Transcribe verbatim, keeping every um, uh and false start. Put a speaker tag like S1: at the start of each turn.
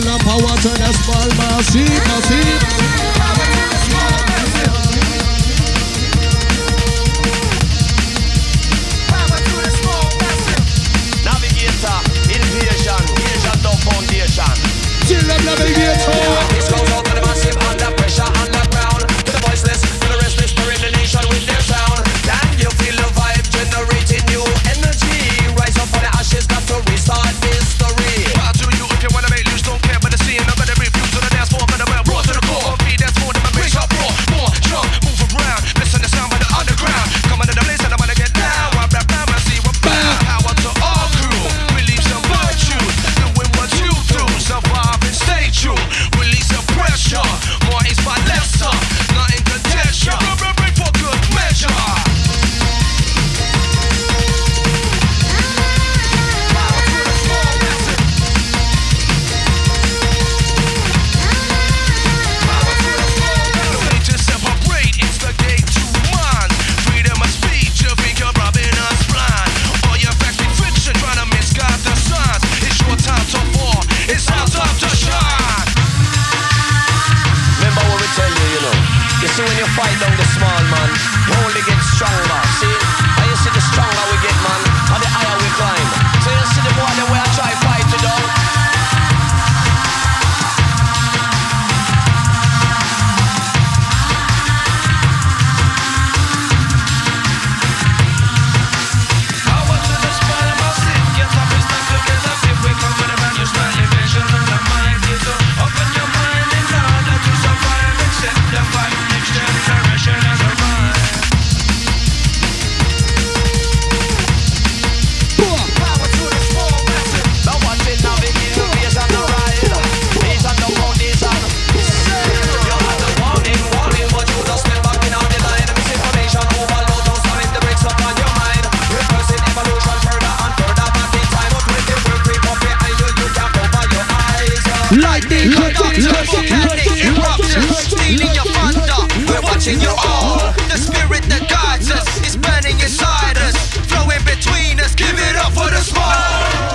S1: Mission and power to the small massive, massive.
S2: Power to the small massive. Navigator, invasion, Asian Dub Foundation.
S1: Chill them navigator.
S2: This goes out to the massive under pressure, underground. To the voiceless, to the restless, stirring the nation with their sound. Can you feel the vibe generating new energy? Rise up from the ashes, got to restart history. Power to you if you wanna make loose, don't care about the scene. I'm gonna refuse to the dance floor, gonna well brought to the core. Beat that's more than my brace up, raw, more strong, move around. Listen to sound by the underground. Come into the place and I wanna get down. While rap down, I see what bound. Power to all crew, believe some virtues, doing what you do, survive and stay true. Release the pressure, more is by lesser, nothing can test ya. Break for good measure. See when you fight down the small man, you only get stronger. See, and you see the stronger we get, man, and the higher we climb. So you see the more the way I try fight you down. Power to the small massive, get up and stand together. If we come with a brand new style, your vision and the mind is to open your mind in order to survive, accept the fight. Generation as a mind. Power to the small massive. Now watch it navigate the ways on the ride. These are the foundation. You had the warning, warning, but you just step back in on the line. Misinformation overload, don't slam the brakes up on your mind. Reversing evolution further and further back in time. But when the world creep up behind you, you can't cover your eyes.
S1: Lightning, lightning, lightning,
S2: eruption, stealing your thunder. We're watching you all. The spirit that guides us is